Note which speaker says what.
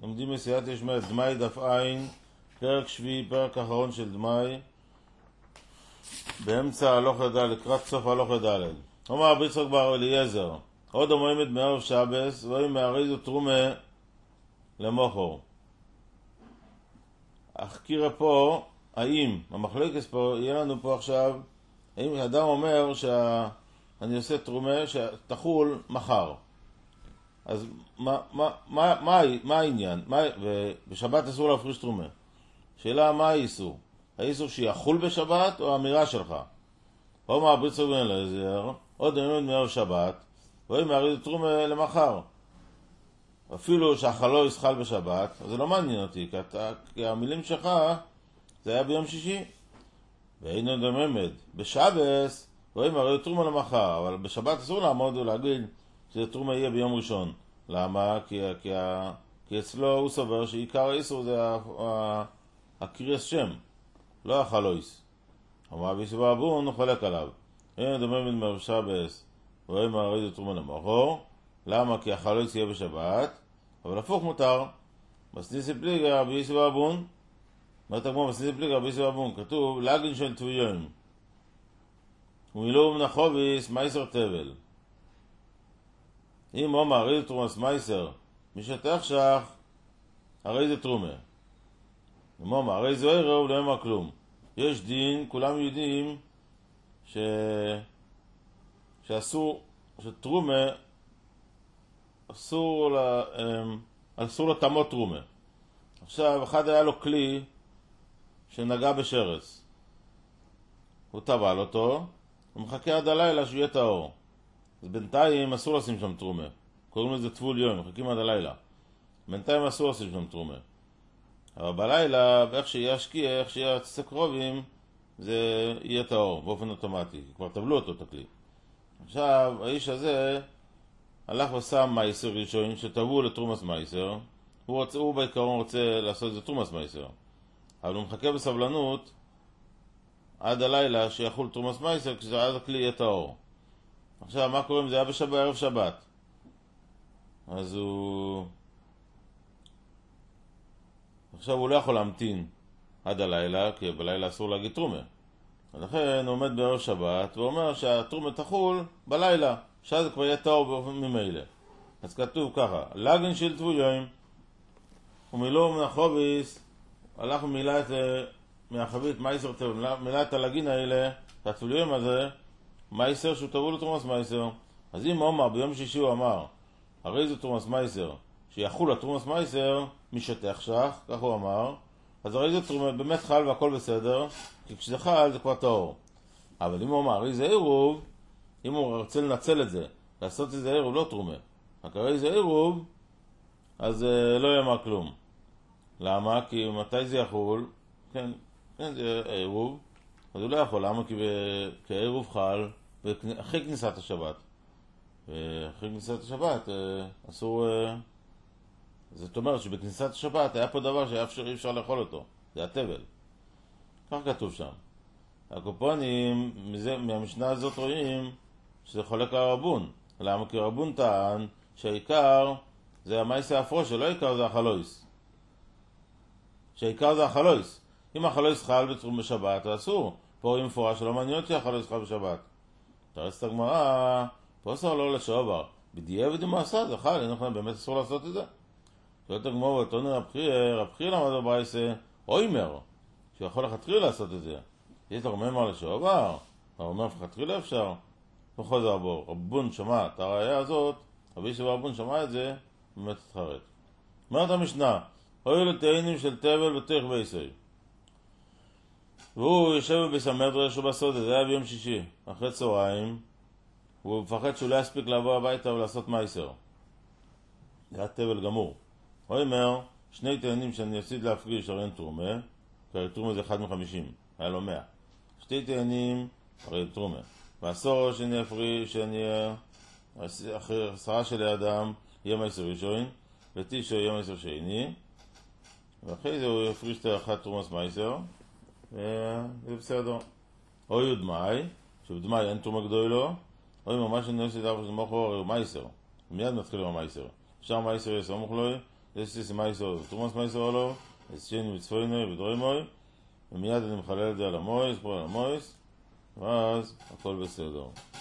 Speaker 1: לומדים מסייעת ישמעאל, דמאי דף עין, פרק שביעי, פרק אחרון של דמאי, באמצע הלוך לד', לקראת סוף הלוך לד'. אומר רבי יצחק בר אליעזר, עוד המועמד מערב שבס, ואם מהריזו תרומה למוחור. החקירה פה, האם, המחלוקת פה, יהיה לנו פה עכשיו, האם אדם אומר שאני עושה תרומה שתחול מחר. אז מה העניין? בשבת אסור להפריש תרומה. שאלה, מה האיסור? האיסור שיחול בשבת או האמירה שלך? אומר רבי יצחק בר אליעזר, עוד המועמד מערב שבת, ואם מהריזו תרומה למחר. אפילו שהחלו ישחל בשבת, אז זה לא מעניין אותי, כי המילים שלך זה היה ביום שישי. ואין עוד הממד. בשבס, רואים הרי תרומה למחר, אבל בשבת אסור לעמוד ולהגיד שתרומה יהיה ביום ראשון. למה? כי אצלו הוא סובר שעיקר האיסור זה הקריאס שם, לא החלויס. אמר ביסבא אבון, חולק עליו. אין עוד הממד בשבס, רואים הרי תרומה למחר. למה? כי החלויס יהיה בשבת, אבל הפוך מותר. מסניסי פליגה ביסבא אבון, מה אתה כמו מסניסי פליגה ביסבא אבון? כתוב לגן של תביון ומילאו מנחוביס מייסר תבל. אם אומר הרי זה תרומס מייסר משטח שח, הרי זה תרומה. אם אומר הרי זה ערב, לא אמר כלום. יש דין, כולם יודעים שאסור, שתרומה אסור לתמות תרומה. עכשיו, אחד היה לו כלי שנגע בשרס. הוא טבל אותו, הוא מחכה עד הלילה שהוא יהיה טהור. אז בינתיים אסור לשים שם תרומה. קוראים לזה טבול יום, מחכים עד הלילה. בינתיים אסור לשים שם תרומה. אבל בלילה, איך שיהיה השקיע, איך שיהיה הצסק קרובים, זה יהיה טהור, באופן אוטומטי. כבר טבלו אותו את הכלי. עכשיו, האיש הזה הלך ושם מייסר ראשון שטבעו לתרומס מייסר. הוא בעיקרון רוצה לעשות את זה תרומס מייסר. אבל הוא מחכה בסבלנות עד הלילה שיחול תרומס מייסר, כשאז הכלי יהיה טהור. עכשיו, מה קורה אם זה היה בערב שבת? אז עכשיו הוא לא יכול להמתין עד הלילה, כי בלילה אסור להגיד תרומה. ולכן הוא עומד בערב שבת ואומר שהתרומה תחול בלילה, שאז זה כבר יהיה טהור באופן ממילא. אז כתוב ככה, לגן של תבויים ומילאו מנחוביס, הלך ומילא את מהחבית מייסר תבל, מילא את הלגין האלה, את התבויים הזה, מייסר שהוא טבעו לתרומס מייסר. אז אם אומר ביום שישי הוא אמר הרי זה תרומס מייסר שיחול לתרומס מייסר משטח שח, כך הוא אמר, אז הרי זה תרומה באמת חל והכל בסדר, כי כשזה חל זה כבר טהור. אבל אם הוא אמר הרי זה עירוב, אם הוא רוצה לנצל את זה, לעשות את זה עירוב, לא תרומה, רק הרי זה עירוב, אז לא יהיה מה כלום. למה? כי מתי זה יחול? כן, זה עירוב, אז הוא לא יכול. למה? כי העירוב חל אחרי כניסת השבת. אחרי כניסת השבת אסור... זאת אומרת שבכניסת השבת היה פה דבר שאי אפשר לאכול אותו. זה הטבל. כך כתוב שם. הקופונים, מהמשנה הזאת רואים שזה חולק על הרבון. למה? כי הרבון טען שהעיקר זה המייסה הפרוש, שלא העיקר זה החלויס. שהעיקר זה החלויס. אם החלויס חל בשבת, אז אסור. פה רואים מפורש שלא מעניין אותי החלויס חל בשבת. תרס את הגמרא, פה אסור לא לשעבר. בדיעבד אם הוא עשה, זה חל, אין באמת אסור לעשות את זה. שואלת הגמרא, ותענה רב חייא למד בברייתא, אוימר, שיכול לכתחילה לעשות את זה. יש לך ממר לשעבר, אתה אומר לכתחילה אפשר. בכל זה רבון שמע את הראייה הזאת, רבי ישמעאל רבון שמע את זה, באמת התחרט. אומרת המשנה, היו לתאנים של תבל ותך בייסי. והוא יושב בביס המדרש ובסוד, זה היה ביום שישי, אחרי צהריים, הוא מפחד שהוא לא יספיק לבוא הביתה ולעשות מייסר. זה היה תבל גמור. הוא אומר, שני תאנים שאני אסיד להפריש הרי אין תרומה, כי הרי תרומה זה 1 מ-50, היה לו 100. שתי תאנים הרי תרומה. בעשור שאני אפריש, אחרי 10 של האדם, יהיה מייסר ראשון, ותשע יהיה מייסר שני, ואחרי זה הוא יפריש את האחת תרומס מייסר, וזה בסדר. או יודמאי, שבדמאי אין תרומה גדול לו, או אם ממש אני עושה את ארבע של מוכו, הרי הוא מייסר. מיד מתחיל עם המייסר. אפשר מייסר יסמוך לו, יש מייסור, תרומס מייסור עלו, אסצ'יין מצפוינוי ודרוימוי, ומיד אני מחלל את זה על המויס, פה על המויס, ואז הכל בסדר.